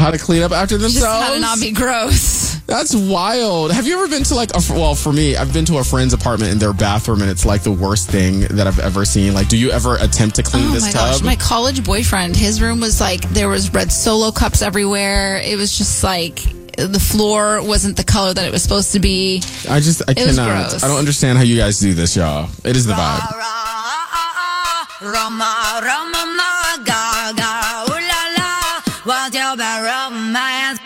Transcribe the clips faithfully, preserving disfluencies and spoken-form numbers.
how to clean up after themselves. Just how to not be gross. That's wild. Have you ever been to like a, well, for me, I've been to a friend's apartment in their bathroom and it's like the worst thing that I've ever seen. Like, do you ever attempt to clean oh this my tub? Gosh, my college boyfriend, his room was like, there was red Solo cups everywhere. It was just like, the floor wasn't the color that it was supposed to be. I just, I it cannot. Was gross. I don't understand how you guys do this, y'all. It is the vibe. Romance.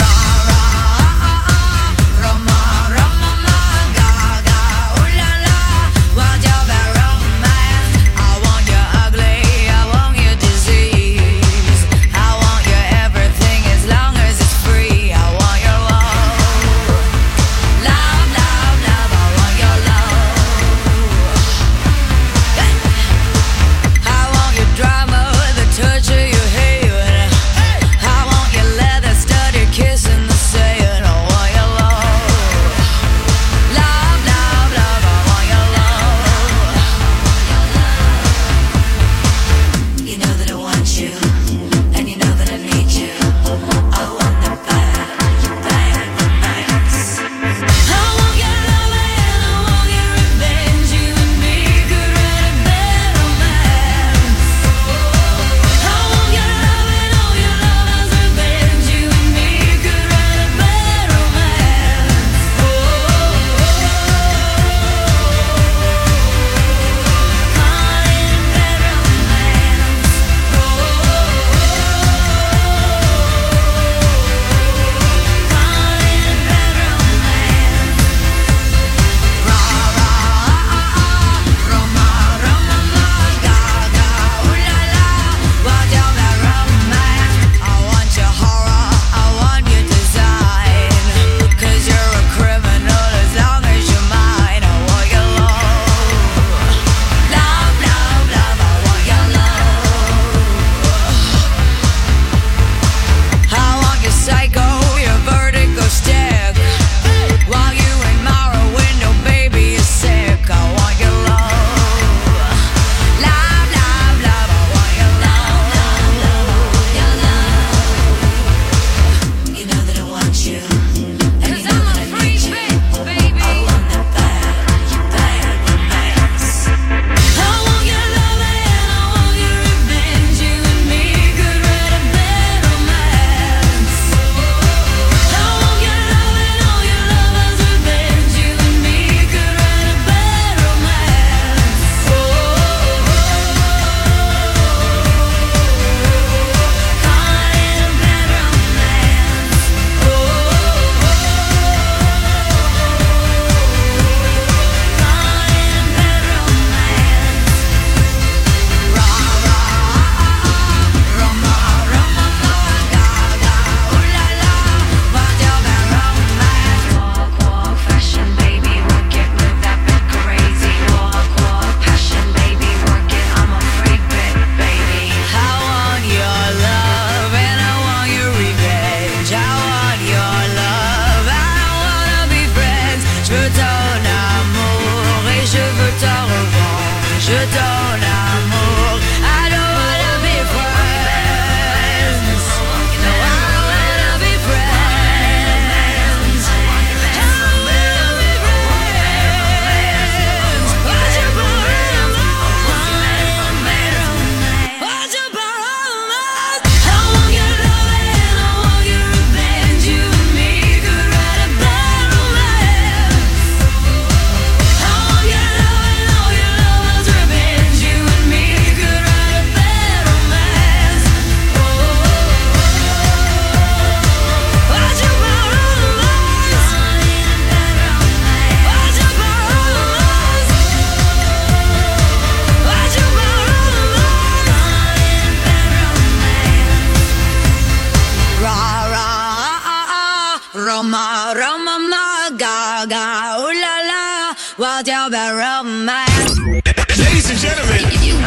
Roma, Roma, ma, ga, ga, ooh la la, what about romance? Ladies and gentlemen,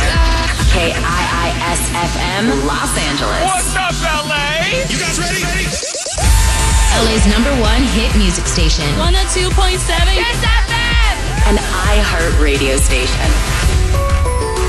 K I I S F M, Los Angeles. What's up, L A? You guys ready? ready? L A's number one hit music station. one oh two point seven Kiss F M. An iHeart radio station.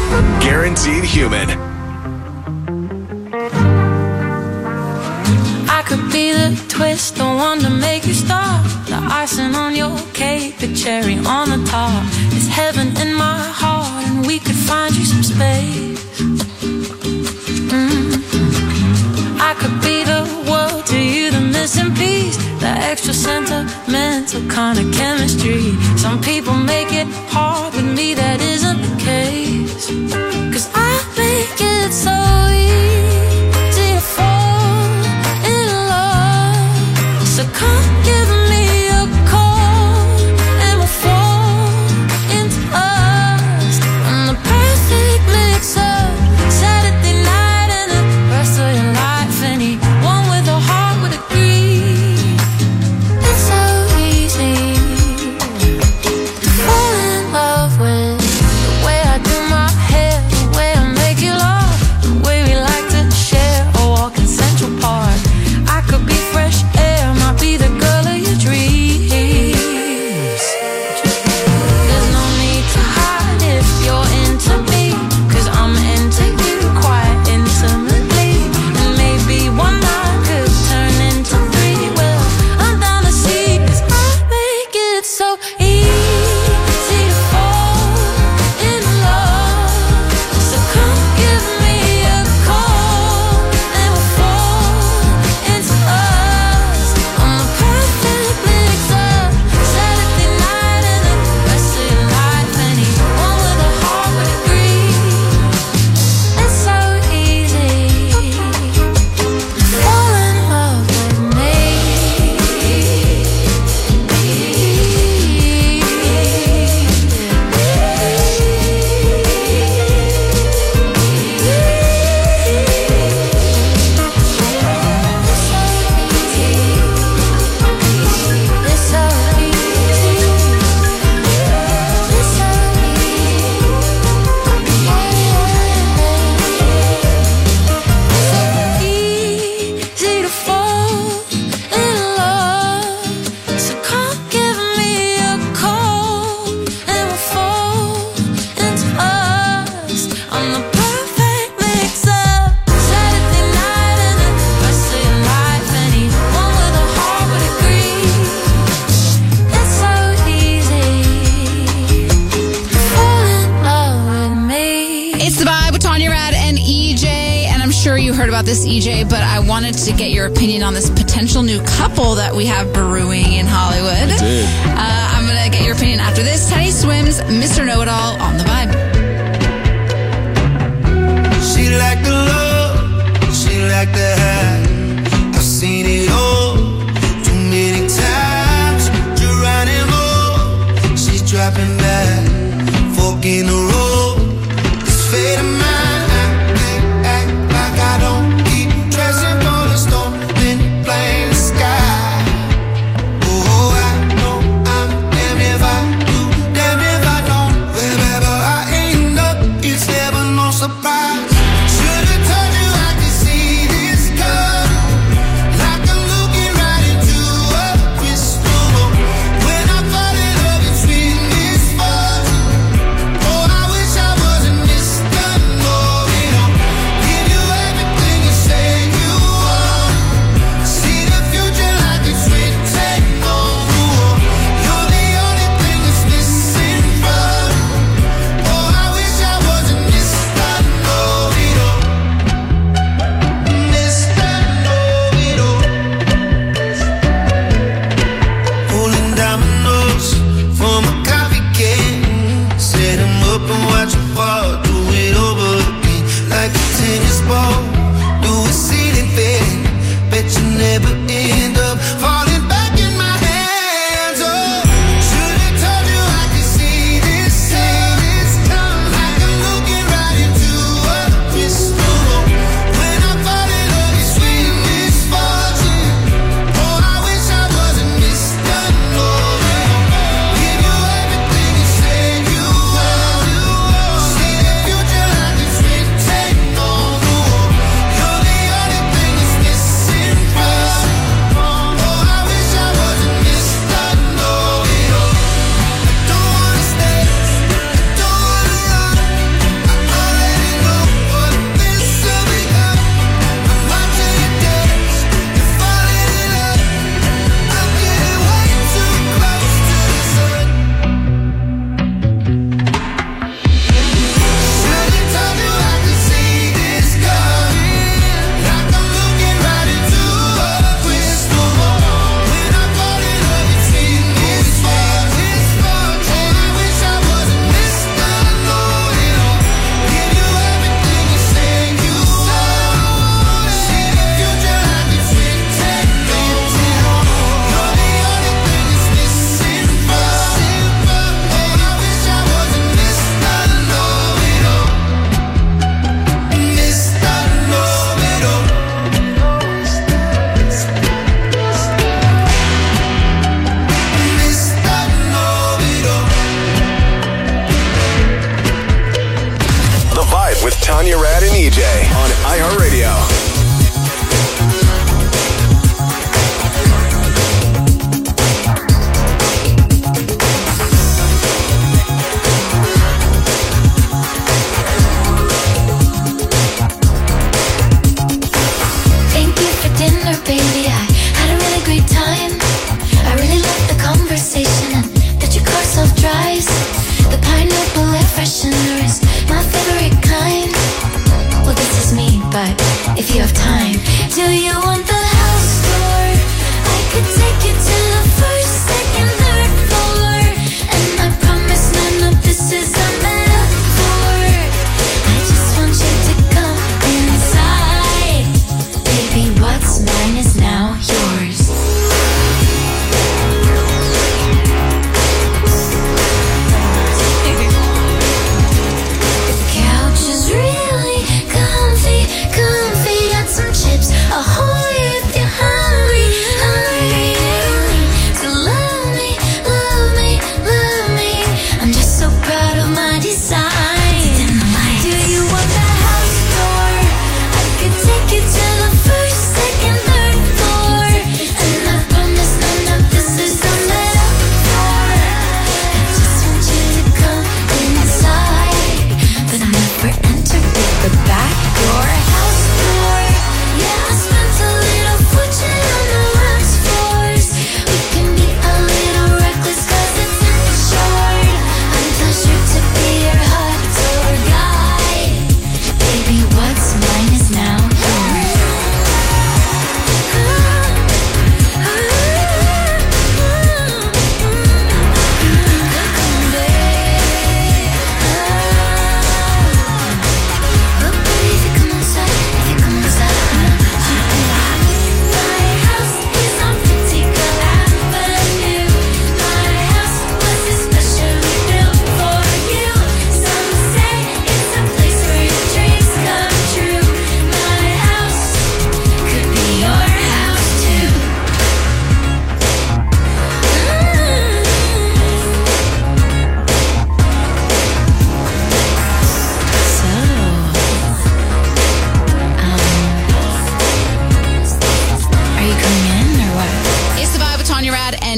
Guaranteed human. I could be the twist, the one to make you stop. The icing on your cake, the cherry on the top. It's heaven in my heart, and we could find you some space. Mm-hmm. I could be the world to you, the missing piece, the extra sentimental kind of chemistry. Some people make it hard, with me that isn't the case. Cause I make it so easy to fall in love. So come give me a call, and we'll fall into lust. I'm the perfect mix up, Saturday night and the rest of your life. Anyone with a heart would agree. It's so easy to fall in love with the way I do my hair, the way I make you laugh, the way we like to share a walk in Central Park. I could be fresh air, might be the girl of your dreams. There's no need to hide if you're into me, cause I'm into you quite intimately. And maybe one night could turn into three. Well, I'm down to see, cause I make it so easy to fall in love. So come give me a call, and we'll fall into us. I'm the perfect mix up, Saturday night and the rest of your life. Anyone with a heart would agree. It's so easy to fall in love with me. It's so easy. It's so easy to fall in love. So come give me a call, and we'll fall into us. I'm the perfect mix up, Saturday night and the rest of your life. Anyone with a heart would agree. It's so easy to fall in love with me. It's the Vibe with Tanya Rad and E J, and I'm sure you heard about this, E J, but I wanted to get your opinion on this potential new couple that we have brewing in Hollywood. I did. Uh, I'm going to get your opinion after this. Teddy Swims, Mister Know-It-All on the Vibe. She like the love, she like the high. I've seen it all too many times. Geronimo, she's dropping back, fork in the road. This fate of mine, I can't act like I don't keep dressing for the storm, then blame the sky. Oh, I know I'm damn if I do, damn if I don't. Wherever I end up, it's never no surprise. Should've told you I could see this coming.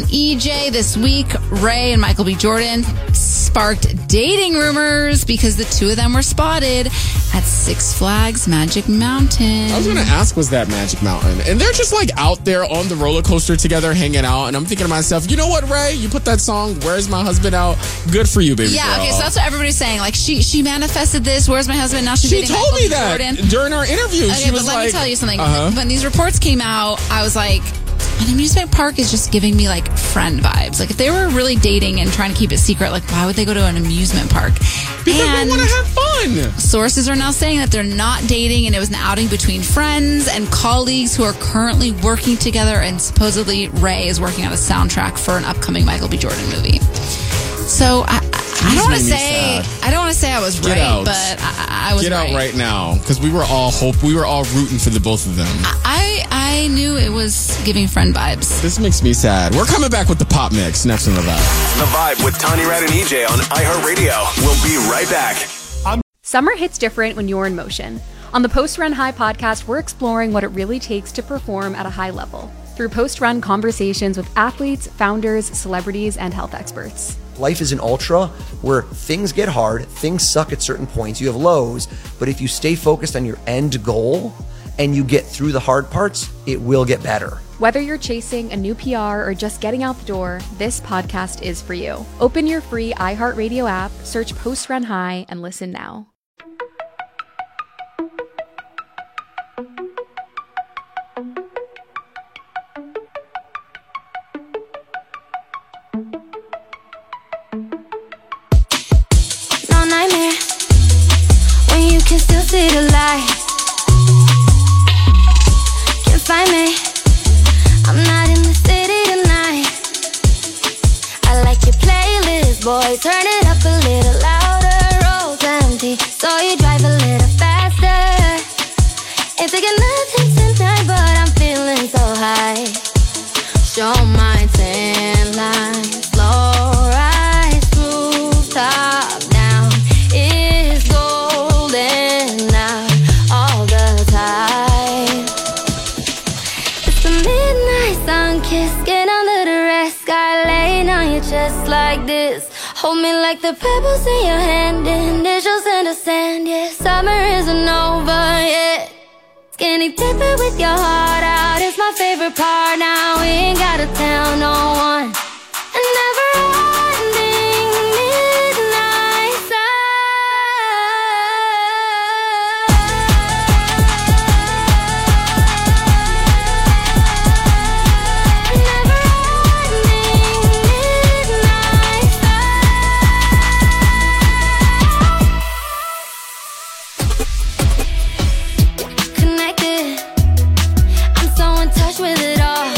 E J. This week, Ray and Michael B. Jordan sparked dating rumors because the two of them were spotted at Six Flags Magic Mountain. I was going to ask, was that Magic Mountain? And they're just like out there on the roller coaster together hanging out. And I'm thinking to myself, you know what, Ray? You put that song, Where's My Husband Out? Good for you, baby Yeah, girl. okay, so that's what everybody's saying. Like, she she manifested this. Where's my husband? Now she's She dating told Michael me B. that Jordan. during our interview. Okay, she was but let like, me tell you something. Uh-huh. When these reports came out, I was like, an amusement park is just giving me like friend vibes. Like if they were really dating and trying to keep it secret, like why would they go to an amusement park? Because and they want to have fun. Sources are now saying that they're not dating and it was an outing between friends and colleagues who are currently working together, and supposedly Ray is working on a soundtrack for an upcoming Michael B. Jordan movie. So I, I don't want to say I don't want to say I was Get right, out. but I, I was Get right. out right now, because we were all hope we were all rooting for the both of them. I I knew it was giving friend vibes. This makes me sad. We're coming back with the pop mix next on The Vibe. The Vibe with Tanya Rad and E J on iHeartRadio. We'll be right back. Summer hits different when you're in motion. On the Post Run High podcast, we're exploring what it really takes to perform at a high level through post-run conversations with athletes, founders, celebrities, and health experts. Life is an ultra where things get hard, things suck at certain points, you have lows, but if you stay focused on your end goal and you get through the hard parts, it will get better. Whether you're chasing a new P R or just getting out the door, this podcast is for you. Open your free iHeartRadio app, search Post Run High, and listen now. Can still see the light. Can't find me. I'm not in the city tonight. I like your playlist, boy. Turn it up a little louder. Road's empty, so you drive a little faster. Ain't taking nothing tonight, but I'm feeling so high. Show my tan lines, low rise, rooftop down. It's golden out all the time. It's the midnight sun kiss, get under the red sky, laying on your chest like this. Hold me like the pebbles in your hand, initials in the sand. Yeah, summer isn't over yet. Skinny dipping with your heart out is my favorite part. Now we ain't gotta tell no one. And never ending midnight with it all.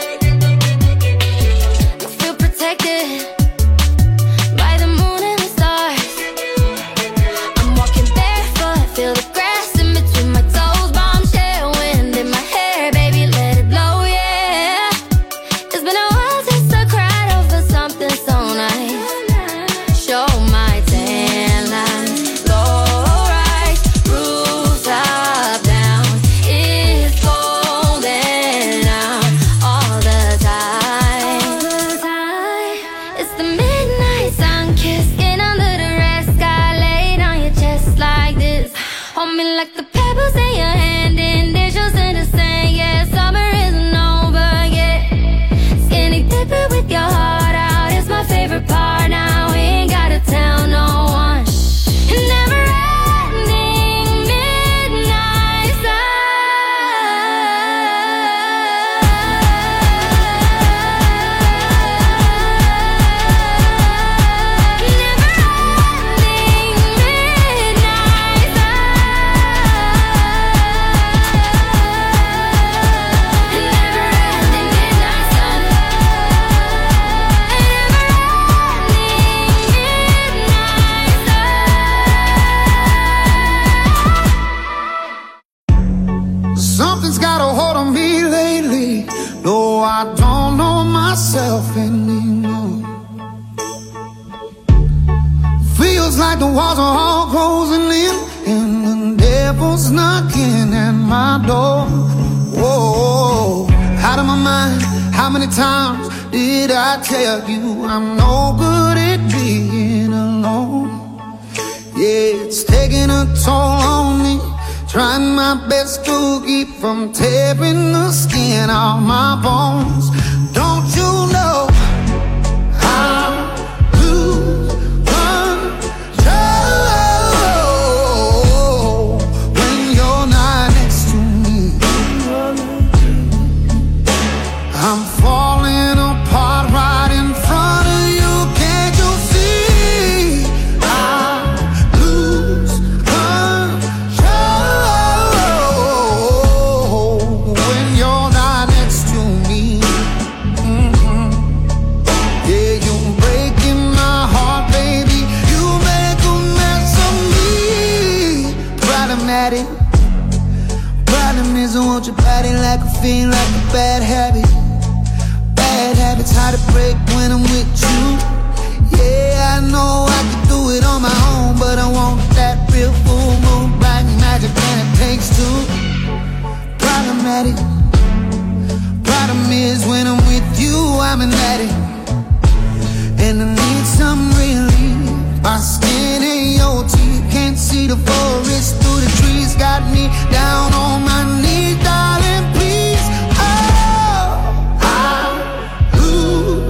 I feel protected by the moon and the stars. I'm walking barefoot, feel the grass in between my toes. Bombshell wind in my hair, baby, let it blow, yeah. It's been a while since I cried over something so nice. Show my tan lines, low rise, rooftop down. It's golden out all the time. It's the midnight sun kiss, get under the red sky, laid on your chest like this. Hold me like the pebbles in your hand, initials in the sand. Yeah, summer isn't over yet. Skinny dipping with your heart out is my favorite part. Now we ain't gotta tell no one. And never ending midnight Something's got a hold on me lately. No, I don't know myself anymore. Feels like the walls are all closing in, and the devil's knocking at my door. Whoa, out of my mind, how many times did I tell you I'm no good at being alone? Yeah, it's taking a toll on me, trying my best to keep from tearing the skin off my bones. Don't you know I'm lose control when you're not next to me? I'm falling apart right in front of you. Can't you see? I lose control when you're not next to me. Mm-hmm. Yeah, you're breaking my heart, baby. You make a mess of me. Problematic. Problem is I want your body like a fiend, like a bad habit. Bad habits hard to break when I'm with you. Yeah, I know I can do it on my own, but I want that real full moon, black magic, and it takes two. Problematic. Problem is when I'm with you, I'm an addict, and I need some relief. My skin and your teeth can't see the forest through the trees. Got me down on my knees, darling, please. Oh, I lose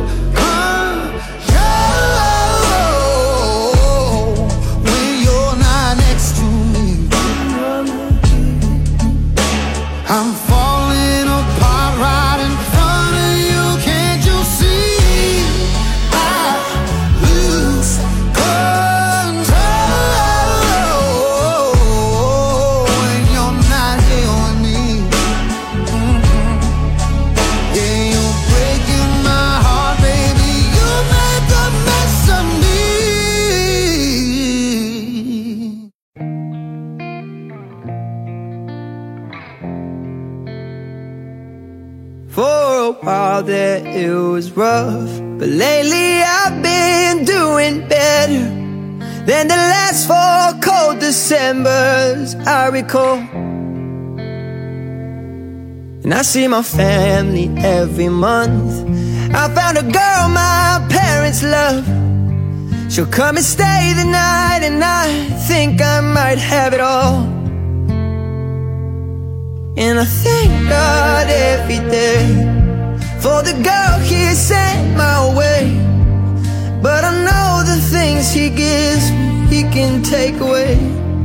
control when you're not next to me. I'm falling apart right in front of you. Can't you see? I lose control when you're not here with me. Mhm. Yeah, you're breaking my heart, baby. You make a mess of me. For a while there it was rough, but lately I've been doing better than the last four cold Decembers I recall. And I see my family every month. I found a girl my parents love. She'll come and stay the night, and I think I might have it all. And I thank God every day for the girl He sent my way. But I know the things He gives me, He can take away.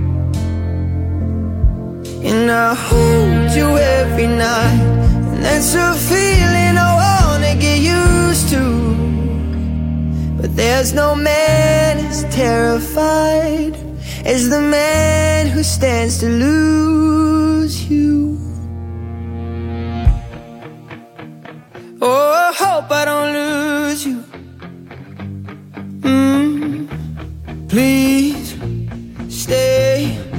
And I hold you every night, and that's a feeling I wanna get used to. But there's no man as terrified as the man who stands to lose you. Oh, I hope I don't lose you. Mm, please stay.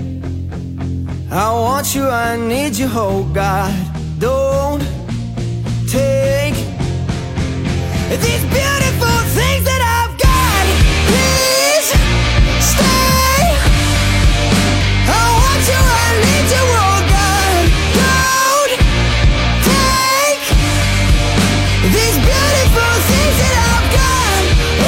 I want you, I need you, oh God. Don't take these beautiful things that I've got. Please stay. I want you, I need you, oh God. Don't take these beautiful things that I've got.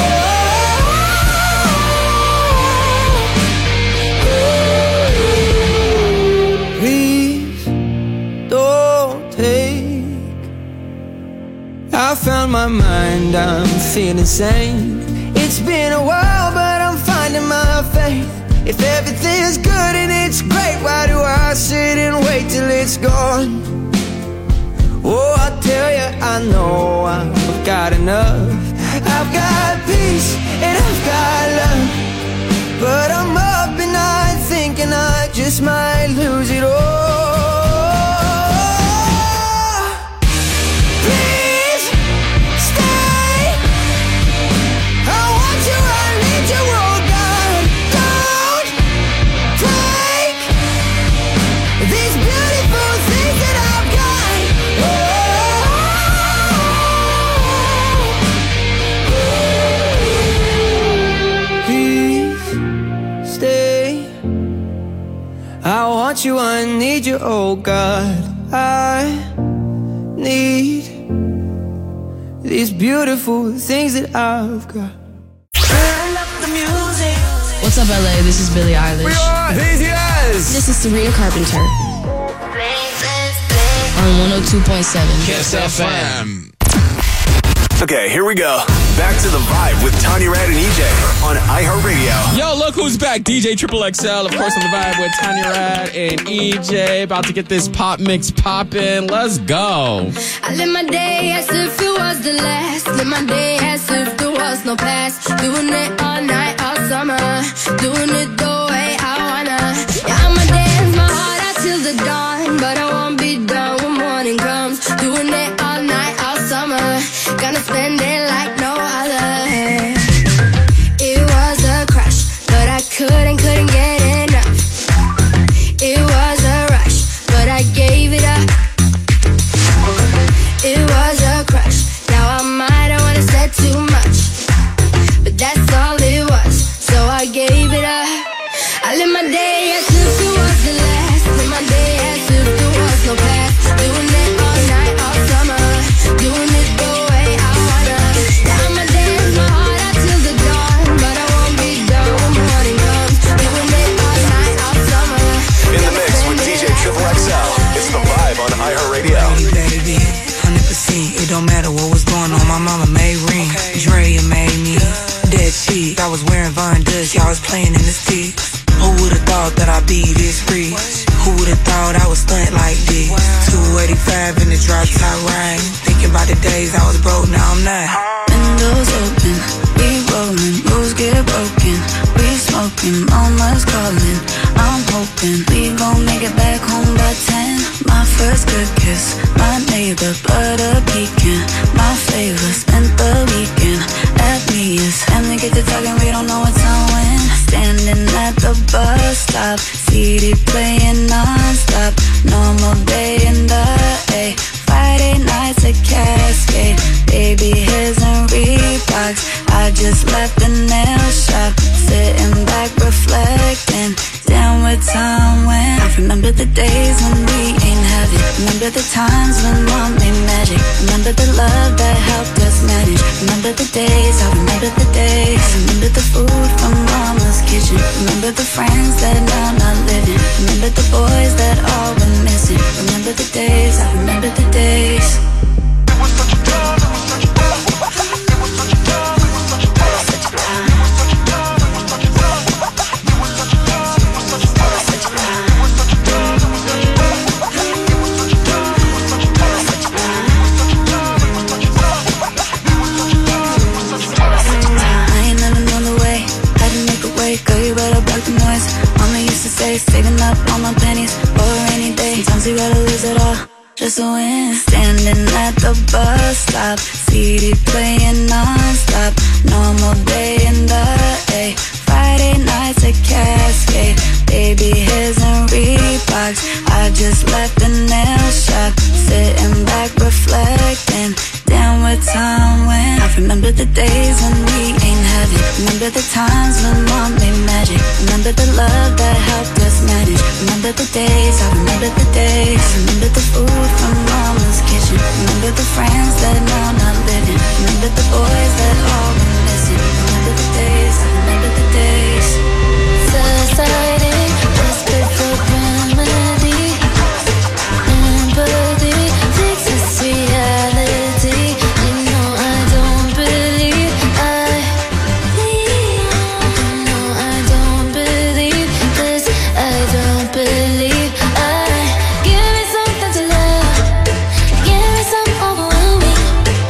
Oh, please don't take. I found my mind, I'm feeling sane. It's been a while, but I'm finding my faith. If everything's good and it's great, why do I sit and wait till it's gone? Oh, I tell you, I know I've got enough. I've got peace and I've got love, but I'm up at night thinking I just might lose it all. Please stay. I want you, I need you, oh God. Don't take these beautiful things that I've got. Please stay. I want you, I need you, oh God. I need these beautiful things that I've got. What's up, L A? This is Billie Eilish. We are B T S. This is Sabrina Carpenter. On one oh two point seven Kiss F M. Okay, here we go. Back to the vibe with Tanya Rad and E J on iHeartRadio. Yo, look who's back. D J Triple X L, of course, on the vibe with Tanya Rad and E J. About to get this pop mix poppin'. Let's go. I live my day as if it was the last. Live my day as if there was no past. Doing it all night, all summer. Doing it the way I wanna. Yeah, I'ma dance my heart out till the dawn. But I won't be done when morning comes. Doing it all night, all summer. Gonna spend it like no other. It was a crush, but I couldn't, couldn't get enough. It was a rush, but I gave it up. It was a crush, now I might have wanna said too much, but that's all it was, so I gave it up. I live my day as if it was the last. Live my day as if there was no past. Doing it all night, all summer. Doing it the way I wanna. Now I'ma dance my heart out till the dawn, but I won't be done when morning comes. Doing it all night, all summer. In the mix with D J Triple X L. It's the vibe on iHeartRadio. one hundred percent, it don't matter what was going on. My mama made ring. Dre made me dead cheap. I was wearing Von Dutch, y'all was playing in the sticks. Who would've thought that I'd be this rich? Who would've thought I would stunt like this? two eighty-five in the drop top ride. Thinking about the days I was broke, now I'm not. Windows open, we rolling, rules get broken. We smoking, mama's calling. I'm hoping we gon' make it back home by ten. My first good kiss, my neighbor butter pecan. My flavor, spent the weekend at Mia's. Family get to talking, we don't know what's on when. Standing at the bus stop, C D playing non-stop. Normal day in the A. Friday nights at Cascade. Baby hairs and Reeboks. I just left the nail shop, sitting back reflecting. Down with time when I remember the days when we ain't have it. Remember the times when mom made magic. Remember the love that helped us manage. Remember the days, I remember the days. Remember the food from mama's kitchen. Remember the friends that now not living. Remember the boys that all went missing. Remember the days, I remember the days. It was such a time, it was such a time. It was such a time, it was such a time. It was such a time, it was such a time. It was such a time, it was such a time. It was such a time, it was such a time. It was such a time, it was such a time. It was such a time, it was such a time. It was such a time, it was such a time. It was such a time, it was such a time. I ain't never known the way, how to make a way. Girl, you better block the noise. Mama used to say, saving up all my pennies for a rainy day. Sometimes you gotta lose it all just to win. Standing at the bus stop, C D playing non-stop. Normal day in the A. Friday nights at Cascade. Baby hairs and Reeboks. I just left the nail shop, sitting back reflecting. Down with time when I remember the days when we ain't have it. Remember the times when mom made magic. Remember the love that helped us manage. Remember the days, I remember the days. Remember the food from mama's kitchen. Remember the friends that now not living. Remember the boys that all went missing. Remember the days, I remember the days. Society, whispered for remedy. Empathy, fixes reality. You know I don't believe I. You know I don't believe this. I don't believe I. Give me something to love. Give me something overwhelming.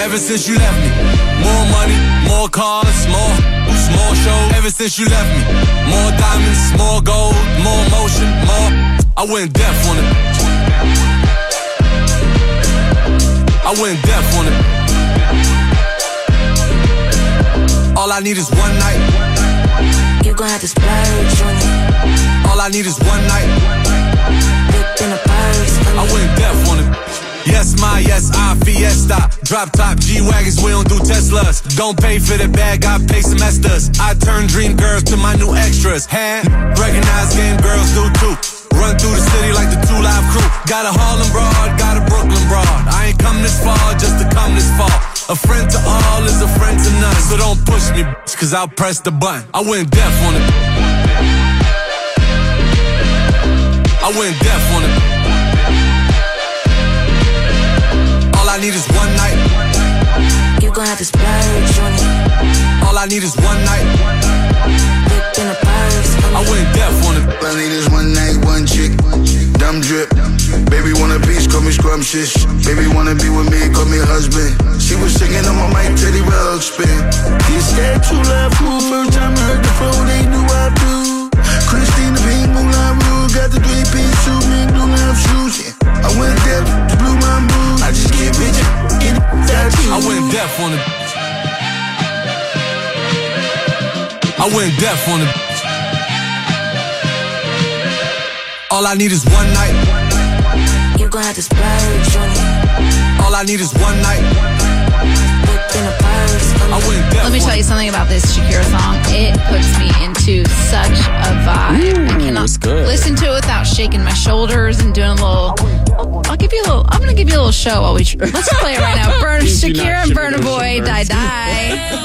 Ever since you left me, more money, more cars, more, more shows. Ever since you left me, more diamonds, more gold, more motion, more. I went deaf on it. I went deaf on it. All I need is one night. You gon' have to splurge on it. All I need is one night. Dipped in a purse. I went deaf on it. Yes, my, yes, I, Fiesta. Drop top, G-Wagons, we don't do Teslas. Don't pay for the bag, I pay semesters. I turn dream girls to my new extras. Hand, recognize game girls do too. Run through the city like the two live crew. Got a Harlem broad, got a Brooklyn broad. I ain't come this far just to come this far. A friend to all is a friend to none. So don't push me, bitch, cause I'll press the button. I went deaf on it. I went deaf on it. All I need is one night. You gon' have to splurge on it. All I need is one night. Dipped in a purse. I went deaf on it. All I need is one night, one chick. Dumb drip. Baby want a piece, call me scrumptious. Baby wanna be with me, call me husband. She was singing on my mic, Teddy Ruxpin. He said true love, who first time heard the flow, they knew I do. Christina Pink, Moulin Rouge, got the three-piece suit, me blue love shoes. Yeah. I went deaf, blew my mood. I just can't picture, get it, that's you. I went deaf on it. I went deaf on it. All I need is one night. You gon' have to splurge on it. All I need is one night. Dipped in a purse. I went deaf. Let me tell you something about this Shakira song. It puts me into such a vibe. Ooh, I cannot it's good. listen to it without shaking my shoulders and doing a little. I'll give you a little. I'm gonna give you a little show while we. Tr- let's play it right now. Burn Shakira and Burna Boy, Die Die.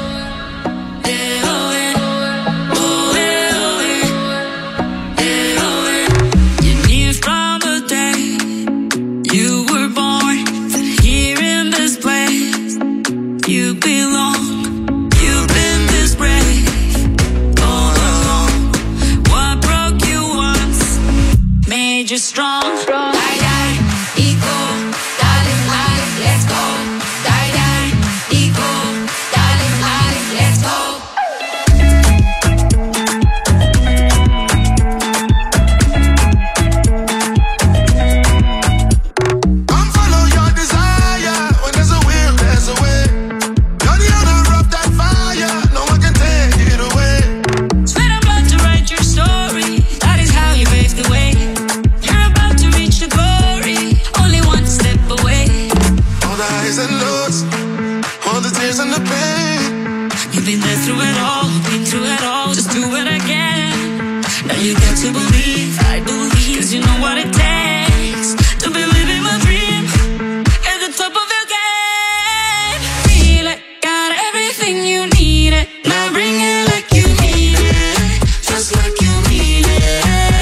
You're strong. Die, die, eco, darling, darling, let's go. Die, die, eco, darling, darling, let's go. Come follow your desire. When there's a will, there's a way. You're the owner of that fire. No one can take it away. Sweat and blood to write your story. That is how you pave the way. And lows, all the tears and the pain. You've been there through it all, been through it all. Just do it again. Now you got to believe, I believe, cause you know what it takes to be living my dream at the top of your game. Feel it, got everything you need it. Now bring it like you need it, just like you need it.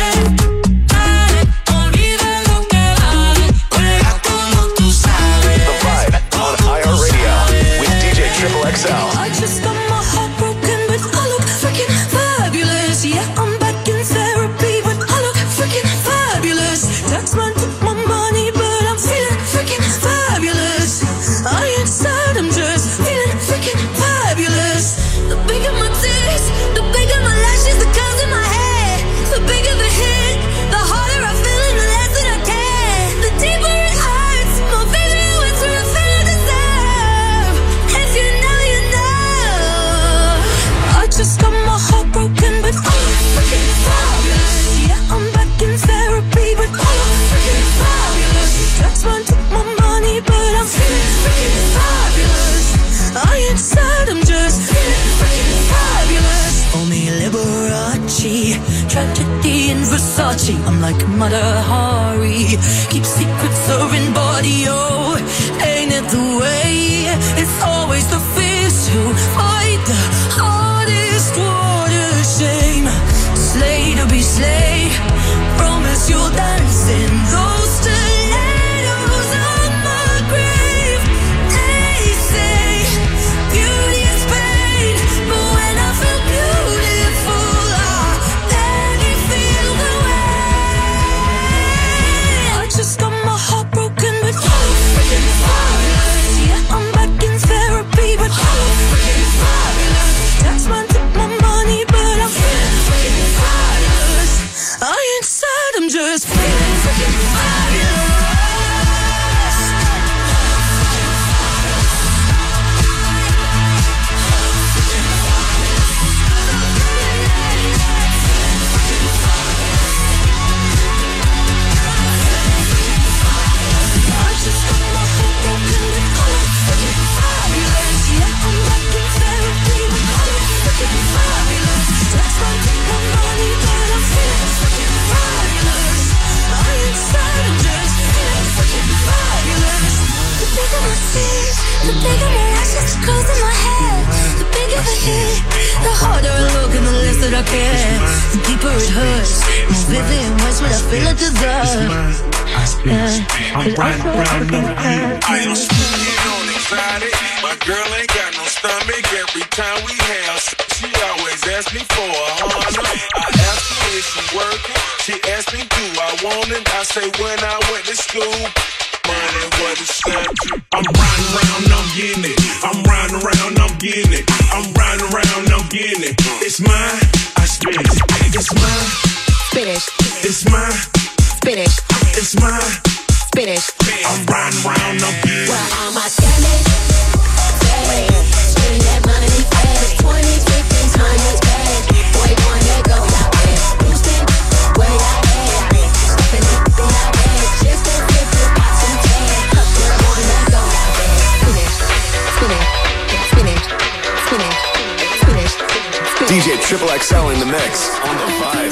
I just got my heart broken, but I look freaking fabulous. Yeah, I'm back in therapy, but I look freaking fabulous. Taxman took my money, but I'm feeling freaking fabulous. I ain't sad, I'm just feeling freaking fabulous. The bigger my tits, the bigger my lashes, the curls in my hair. The bigger the hit, the harder I feel and the less that I care. The deeper it hurts, my baby, it's what I feel I deserve. If you know, you know. I just got my heart broken, but I look freaking fabulous. Yeah, I'm back in therapy, but I look freaking fabulous. Taxman took my money, but I'm feeling freaking fabulous. I ain't sad, I'm just feeling freaking fabulous. Call me Liberace, tragedy in Versace. I'm like Mother Hari, keep secrets serving body. Oh, ain't it the way? It's always the fierce who fight the hardest. What a shame. Slay to be slay. Promise you'll dance in those stilettos on my grave. They say beauty is pain, but when I feel beautiful, I let it feel the way. I just got my heart broken, but I look freaking fears. The bigger my lashes, the curls in my hair. The bigger the hit, the harder I look and the less that I care. The deeper it hurts, more vivid and worse what I feel I deserve. I'm riding around on you. I am smoking on exotic. My girl ain't got no stomach. Every time we have sex, she always asks me for a hundred. I ask her if she working. She asks me, do I want it? I say when I went to school. Money was a statue. I'm riding around, I'm getting it. I'm riding around, I'm getting it. I'm riding around, I'm getting it. It's mine, I spend it. It's mine, finish. It's mine, Finish. it's mine. Finish. I'm riding around, I'm getting it. Where all my spending? Spending that money fast. twenty, fifteen, hundred bag. Boy, boy, that goes out there. Boosting, way out there. Stuffing it in my bag. Just as if you got some cash. Girl, boy, that goes out there. Finish. Finish. Finish. Finish. Finish. Finish. D J Triple X L in the mix on the Vibe.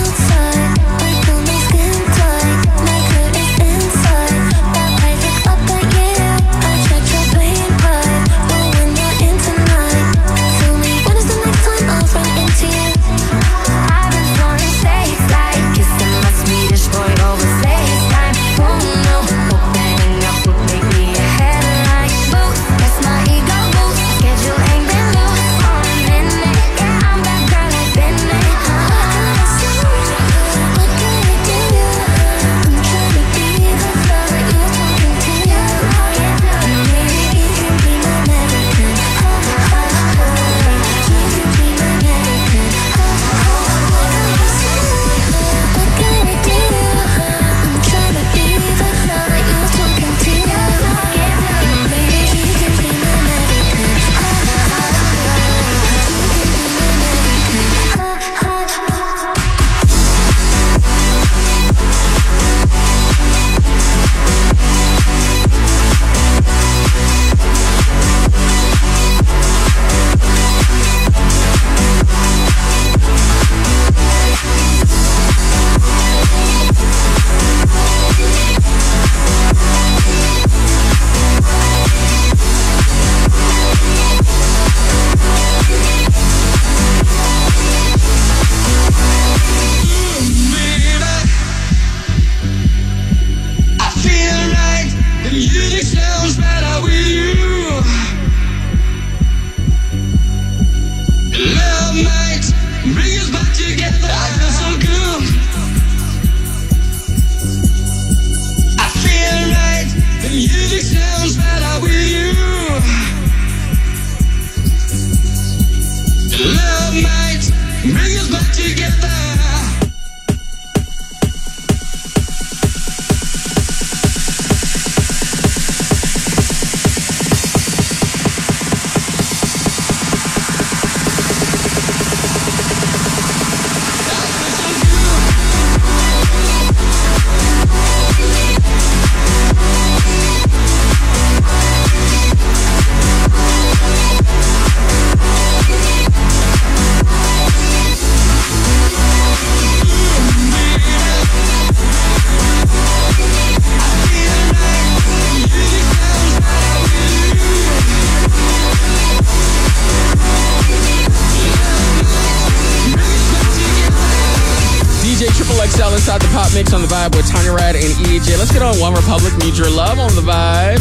Inside the Pop Mix on the Vibe with Tanya Rad and E J. Let's get on One Republic, Need Your Love on the Vibe.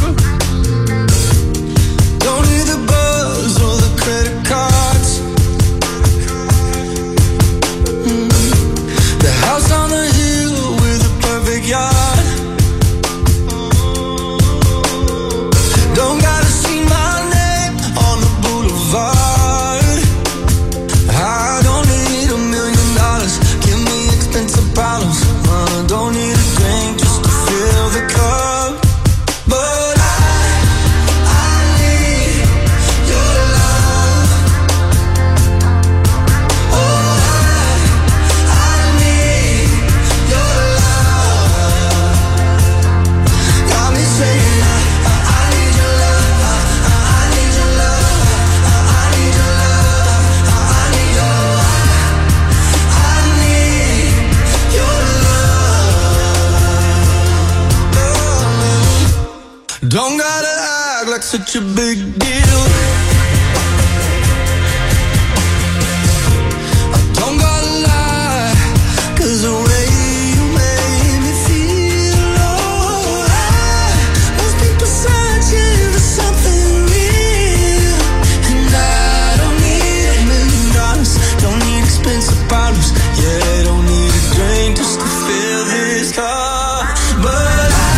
Don't need the buzz or the credit cards. Mm. The house on the hill with a perfect yard. Don't gotta see my name on the boulevard. I don't need a million dollars. Give me expensive problems. Uh, don't need a drink just to fill the cup. But I act like such a big deal. I don't gotta lie, 'cause the way you made me feel, oh, I must be searching for something real. And I don't need a million dollars, don't need expensive bottles, yeah, don't need a drink just to fill this cup. But I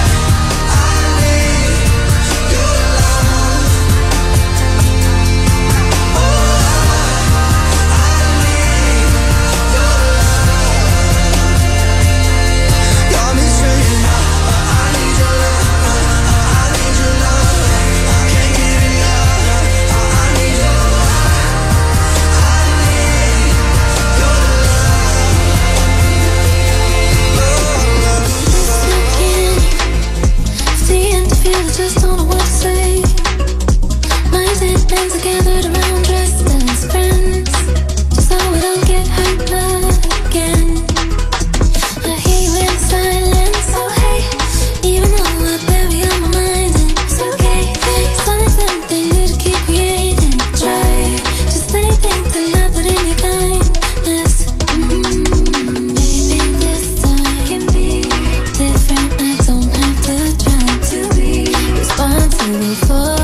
just don't know what to say. My friends are gathered around dressed as friends, just so we don't get hurt again. I hear you in silence, so hey, even though I bury on my mind, and it's okay. It's only something new to keep creating. Try just anything to not put in your kindness. Mm-hmm. Maybe this time can be different. I don't have to try to be responsible for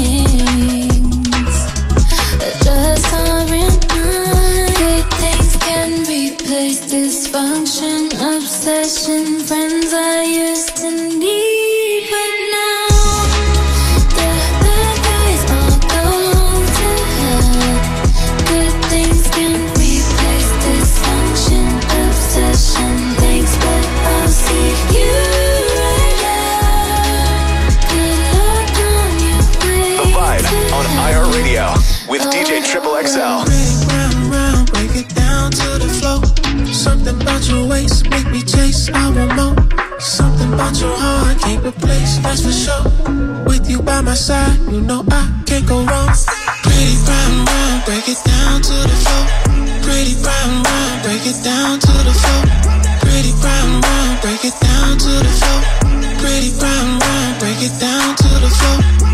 things that just aren't mine. Good things can replace dysfunction, obsession, friends I used to need, but now the bad guys all go to hell. Good things can replace dysfunction, obsession, things, but I'll see you right now. Good luck on your way. The Vibe on iHeartRadio with D J Triple X L. Round, round, break it down to the flow. Something about your waist make me chase, I want more. Something about your heart can't replace, that's for sure. With you by my side, you know I can't go wrong. Pretty brown, brown, break it down to the floor. Pretty brown, brown, break it down to the floor. Pretty brown, brown, break it down to the floor. Pretty brown, brown, break it down to the floor.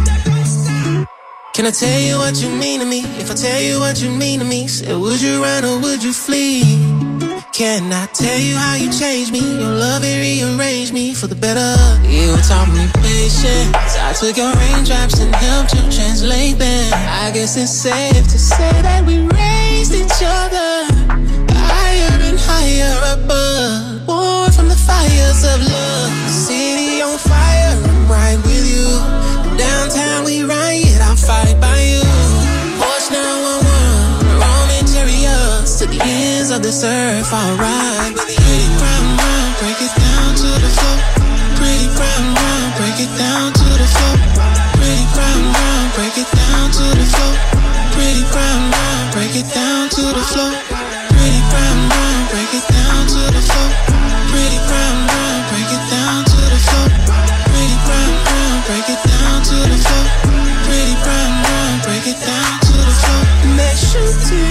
Can I tell you what you mean to me? If I tell you what you mean to me, say would you run or would you flee? Can I tell you how you changed me? Your love it rearranged me for the better. You taught me patience, I took your raindrops and helped you translate them. I guess it's safe to say that we raised each other higher and higher above, born from the fires of love. City on fire, I'm right with you. Downtown we riot, I'll fight by you. Horse nine one one, Roman chariots to the ends of this earth, I'll ride with you. Pretty brown, brown, break it down to the floor. Pretty brown, brown, break it down to the floor. Pretty brown, brown, break it down to the floor. Pretty brown, brown, break it down to the floor. Pretty brown, brown, break it down to the floor. Pretty brown, brown, break it down to the floor. Pretty brown, brown, break it down to the floor. Pretty brown, brown, break it down to the floor. Make sure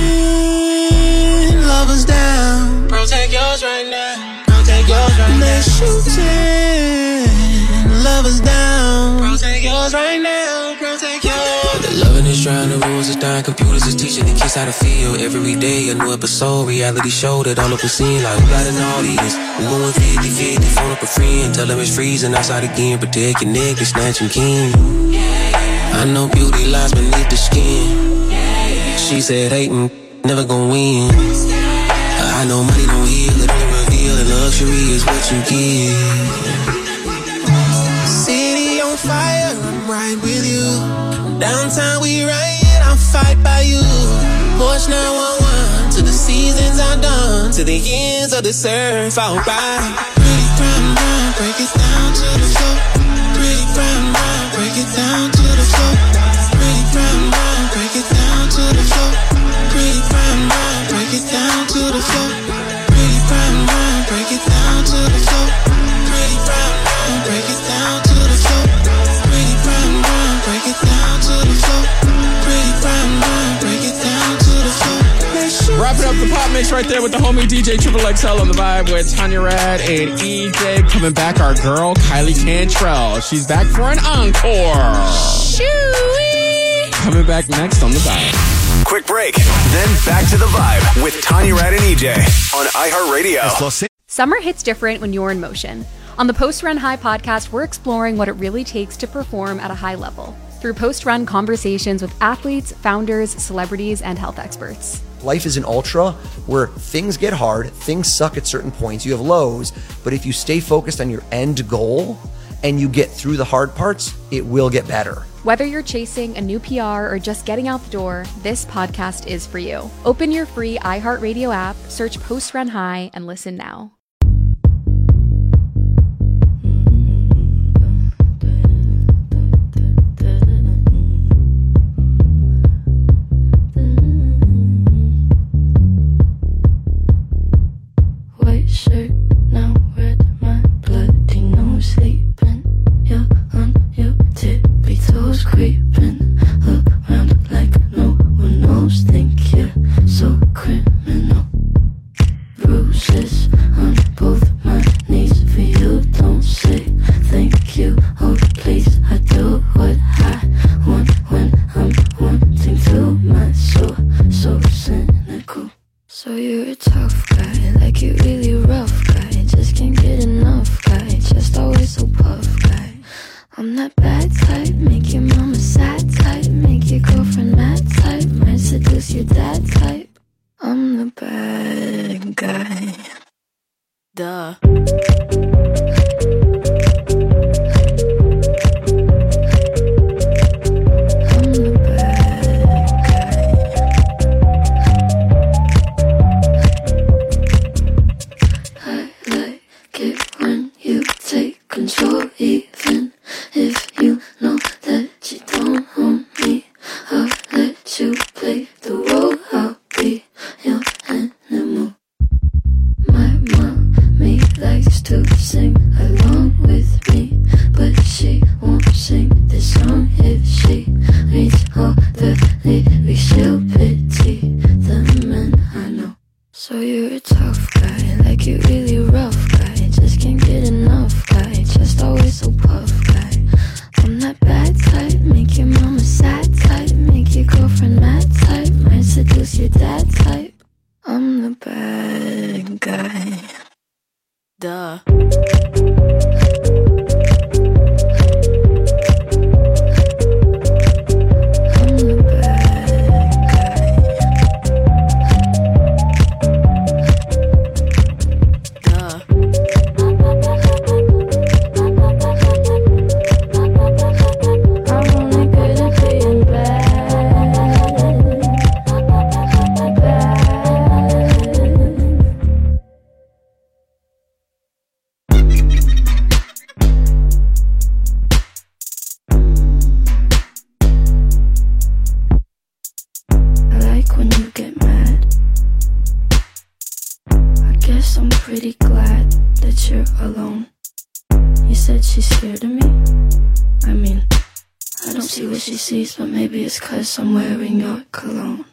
ten lovers down. Bro, take yours right now. Bro, take yours right now. Make sure ten lovers down. Bro, take yours right now. Bro, take yours. The loving is trying, the rules is dying. Computers is teaching the kids how to feel. Every day a new episode, reality show that all of us seen. Like we got an audience. We going fifty fifty, phone up a friend. Tell them it's freezing outside again. Protect your neck, they snatching king. I know beauty lies beneath the skin. She said hating, never gon' win. I know money don't heal, it only reveal. And luxury is what you give. City on fire, I'm right with you. Downtown we riot, I'll fight by you. Porsche nine one one, to the seasons are done. To the ends of this earth, I'll ride. Pretty brown, brown, break it down to the floor. Pretty brown, brown, break it down to the floor. Pretty brown, brown, break it down to the floor. Pretty brown, brown, break it down to the floor. Pretty brown, brown, break it down to the floor. Pretty brown, brown, break it down to the floor. Pretty brown, brown, break it down to the floor. Pretty brown, brown, break it down to the floor. Wrapping up the pop mix right there with the homie D J Triple X L on the Vibe with Tanya Rad and E J. Coming back, our girl Kylie Cantrell. She's back for an encore. Coming back next on The Vibe. Quick break, then back to The Vibe with Tanya Rad and E J on iHeartRadio. Summer hits different when you're in motion. On the Post Run High podcast, we're exploring what it really takes to perform at a high level through post-run conversations with athletes, founders, celebrities, and health experts. Life is an ultra where things get hard, things suck at certain points, you have lows, but if you stay focused on your end goal and you get through the hard parts, it will get better. Whether you're chasing a new P R or just getting out the door, this podcast is for you. Open your free iHeartRadio app, search Post Run High, and listen now. White shirt, now red, my bloody nose sleeping. You're on your tippy toes, creeping around like no one knows. Think you're so criminal. Bruises on both my knees for you. Don't say thank you, oh please. I do what I want when I'm wanting to. My soul so cynical. So you're a tough guy, like you really rough guy. Just can't get enough guy, just always so puff guy. I'm that bad type, make your mama sad type, make your girlfriend mad type, might seduce your dad type. I'm the bad guy. Duh. Control, even if you know that you don't own me. I'll let you play the role. I'll be your animal. My mommy likes to sing along with me, but she won't sing this song if she reads all the lyrics. She'll pity the men I know. So you're a tough guy, like you really rough guy. Just can't get enough guy, just always so puff guy. I'm that bad type, make your mama sad type, make your girlfriend mad type, might seduce your dad type. I'm the bad guy. Duh. Pretty glad that you're alone. You said she's scared of me. I mean, I don't see what she sees, but maybe it's 'cause I'm wearing your cologne.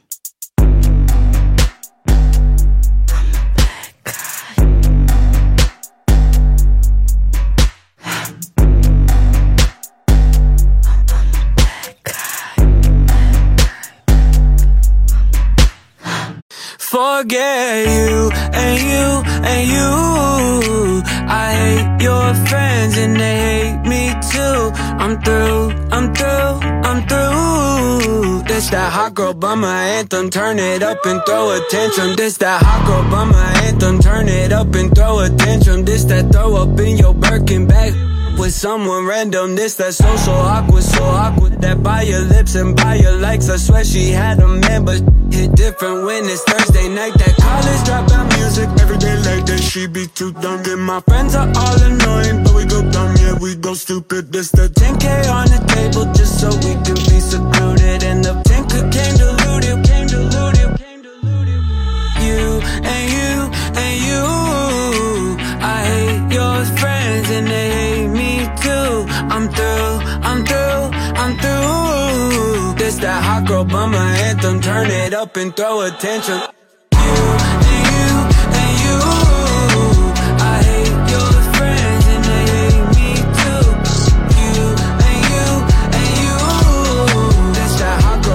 Forget you and you and you. I hate your friends and they hate me too. I'm through, I'm through, I'm through. This that hot girl bummer anthem, turn it up and throw a tantrum. This that hot girl bummer anthem, turn it up and throw a tantrum. This that throw up in your Birkin bag with someone random. This that so so awkward, so awkward. That by your lips and by your likes. I swear she had a man, but hit different when it's Thursday night. That college dropout music every day like that. She be too dumb. And my friends are all annoying, but we go dumb, yeah, we go stupid. This the ten K on the table just so we can be secluded. And the ten K came diluted, came diluted, came diluted. You and you and you. I hate your friends and they hate me too. I'm through, I'm through, I'm through. This that hot girl bummer anthem, turn it up and throw a tantrum. You and you and you. I hate your friends and they hate me too. You and you and you. This that hot girl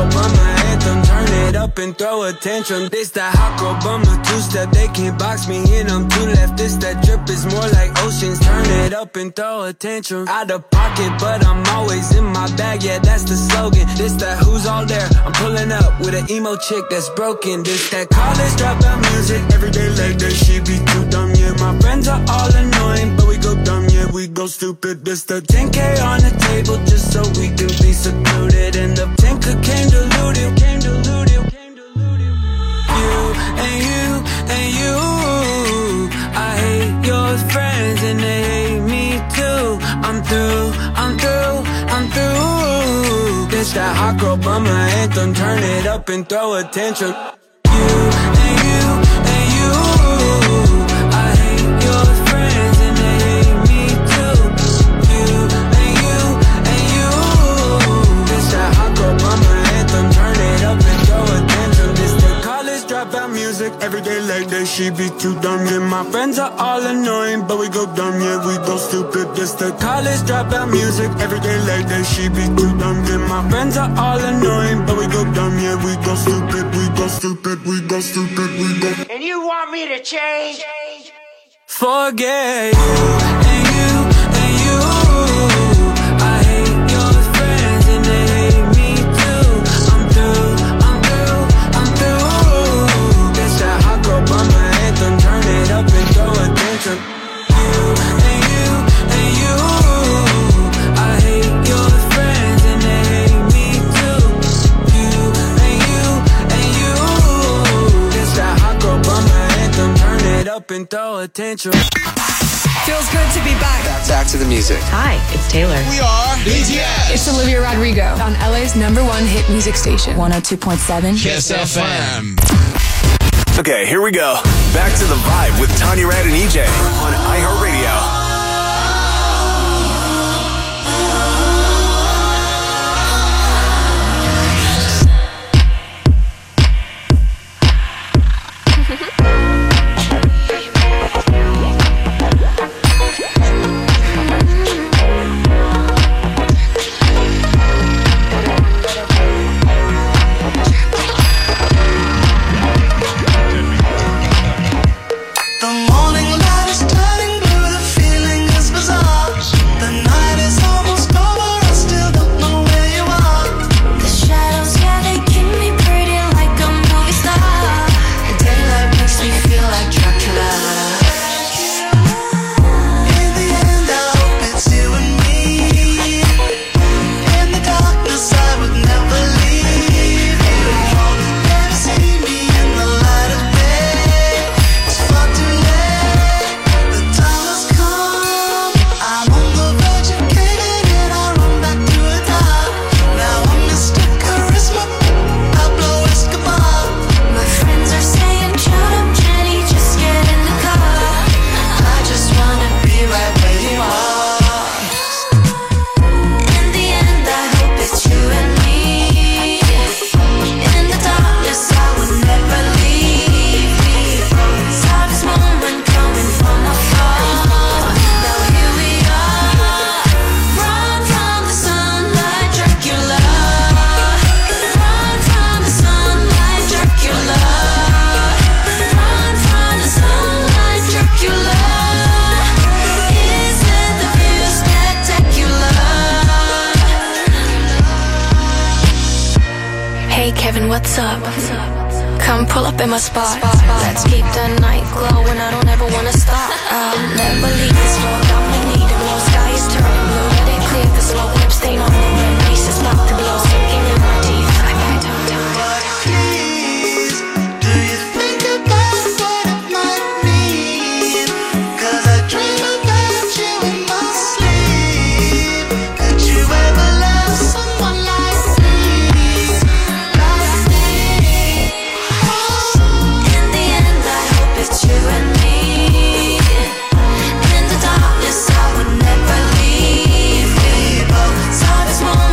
up and throw a tantrum. This that hot girl bummer two-step. They can't box me in, I'm too left. This that drip is more like oceans. Turn it up and throw a tantrum. Out of pocket, but I'm always in my bag. Yeah, that's the slogan. This that who's all there. I'm pulling up with an emo chick that's broken. This that college dropout music. Every day like that, she be too dumb. Yeah, my friends are all annoying, but we go dumb. Yeah, we go stupid. This the ten K on the table just so we can be secluded. And the tanker came diluted, came diluted, came diluted. You and you and you, I hate your friends and they hate me too. I'm through, I'm through, I'm through. This that hot girl bummer anthem. Turn it up and throw a tantrum. You and you and you, I hate your friends and they hate me too. You and you and you, this that hot girl bummer anthem. Turn it up and throw a tantrum. This the college dropout music. Every day like that, she be too dumb. Yeah, my friends are all annoying, but we go dumb. Yeah, we go stupid. This the college dropout music. Every day like that, she be too dumb. Yeah, my friends are all annoying, but we go dumb. Yeah, we go stupid. We go stupid. We go stupid. We go. And you want me to change? Forget you and you and you. I hate your friends and they hate me too. I'm through, I'm through, I'm through. This that hot girl bummer anthem. Turn it up and throw a tantrum. You and you and you, I hate your friends and they hate me too. You and you and you, this that hot girl bummer anthem. Turn it up and throw a tantrum. Feels good to be back. Back to the music. Hi, it's Taylor. We are B T S. It's Olivia Rodrigo on L A's number one hit music station. one oh two point seven Kiss F M. Okay, here we go. Back to the vibe with Tanya Rad and E J on iHeartRadio. The morning light is turning blue, the feeling is bizarre. The night is almost over, I still don't know where you are. The shadows, yeah, they keep me pretty like a movie star. The daylight makes me feel like Dracula. In the end, I hope it's you and me. In the darkness, I would never leave you. Never see me in the light of day. It's far too late. The time has come. I'm on the verge of caving in. I run back to the top. Now I'm Mister Charisma, Pablo Escobar. My friends are saying, shut up, Jenny, just get in the car. I just wanna be right where you are. In the end, I hope it's you and me. In the darkness, I would never leave. Saw this moment coming from afar. Now here we are. Run from the sunlight, Dracula. Run from the sunlight, Dracula. Run from the sunlight, Dracula. Isn't the view spectacular? Hey Kevin, what's up? Come pull up in my spot. Let's keep the night glowing. I don't ever wanna stop. I'll never leave this road. I'ma need it. Blue sky is turning blue. Let it clear the slow lip stain on the rim. Races about to blow. Sinking in my teeth. I can't talk to But please, do you think about what it might mean? 'Cause I dream about you in my sleep. Could you ever love someone like me? Like me? In the end, I hope it's you and me. In the darkness, I would never leave. We both saw this moment.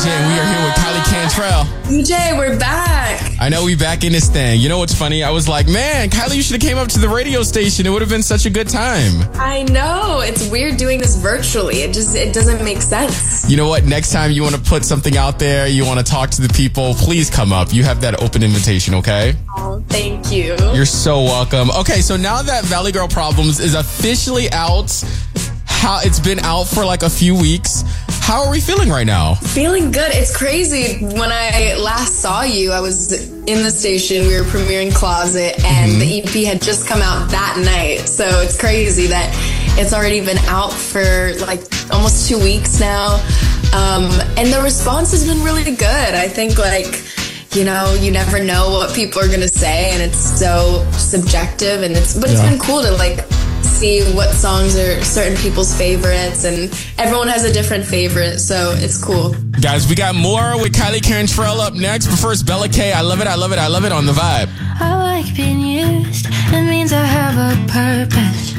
and we are here with Kylie Cantrell. E J, we're back. I know we back in this thing. You know what's funny? I was like, man, Kylie, you should have came up to the radio station. It would have been such a good time. I know. It's weird doing this virtually. It just, it doesn't make sense. You know what? Next time you want to put something out there, you want to talk to the people, please come up. You have that open invitation, okay? Oh, thank you. You're so welcome. Okay, so now that Valley Girl Problems is officially out, how it's been out for like a few weeks, how are we feeling right now? Feeling good. It's crazy. When I last saw you, I was in the station. We were premiering Closet, and mm-hmm. the E P had just come out that night. So it's crazy that it's already been out for like almost two weeks now. Um, and the response has been really good. I think like, you know, you never know what people are going to say, and it's so subjective, and it's, but it's yeah. been cool to like see what songs are certain people's favorites, and everyone has a different favorite, so it's cool. Guys, we got more with Kylie Cantrell up next, but first, Bella K, I love it, I love it, I love it on The Vibe. I like being used, it means I have a purpose.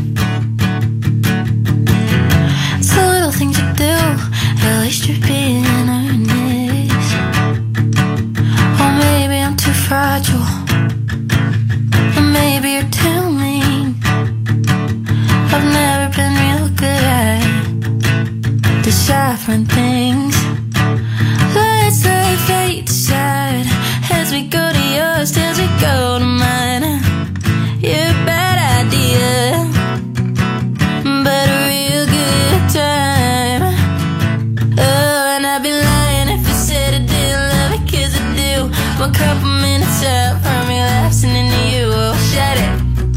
It's a little thing to do, at least you're being earnest. Or maybe I'm too fragile, or maybe you're too mean. I've never been real good at deciphering things. Let's let fate decide as we go to yours, as we go to mine. You're a bad idea, but a real good time. Oh, and I'd be lying if I said I didn't love it, 'cause I do. One couple minutes out from relapsing into you. Oh, shut it,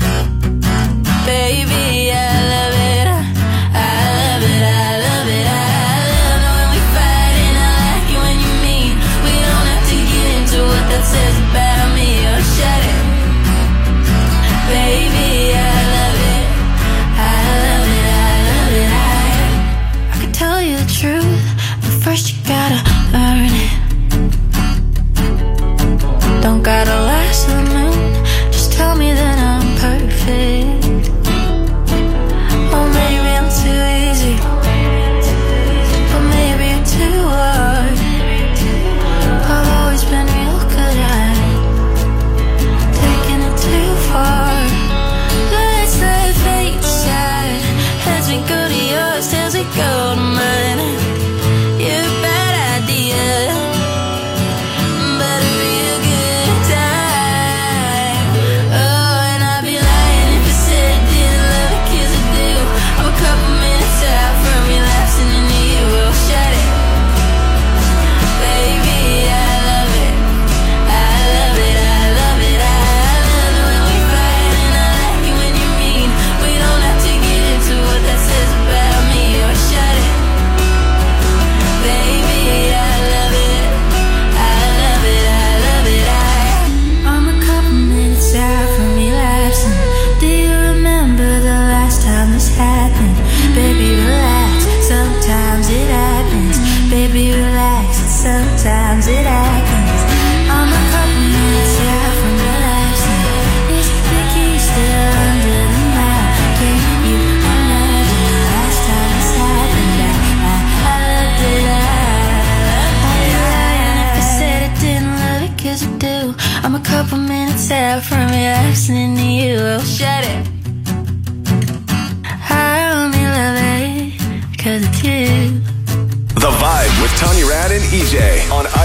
baby, I love it, I love it, I love it, I love it when we fight, and I like it when you mean. We don't have to get into what that says about me. Oh, shut it, baby, I love it, I love it, I love it, I I could tell you the truth, but first you gotta learn it. Don't gotta last to the moon, just tell me that I'm perfect. Or maybe I'm too easy, or maybe you're too hard. I've always been real good at taking it too far. Let's let fate decide as we go to yours, as we go to mine. You're a bad idea, but a real good time. Oh, and I'd be lying if I said I didn't love it, 'cause I do. I'm a couple minutes out from relapsing into you. Oh, shut it, baby, I love it, I love it, I love it, I love it when we fight, and I like it when you mean. We don't have to get into what that says about me. Oh, shut it, baby, I love it, I love it, I love it, I I'm a couple minutes out from relapsing. Do you remember the last time this happened? Baby, relax, sometimes it happens. Baby, relax, sometimes it happens. I'm a couple minutes out from relapsing. Is the key still under the mat? Can you imagine the last time this happened? I, I, I loved it, I, I, I And if I said I didn't love it, 'cause I do. I'm a couple minutes out from relapsing into you. Oh, shut it, I only love it 'cause it's you. The Vibe with Tanya Rad and E J on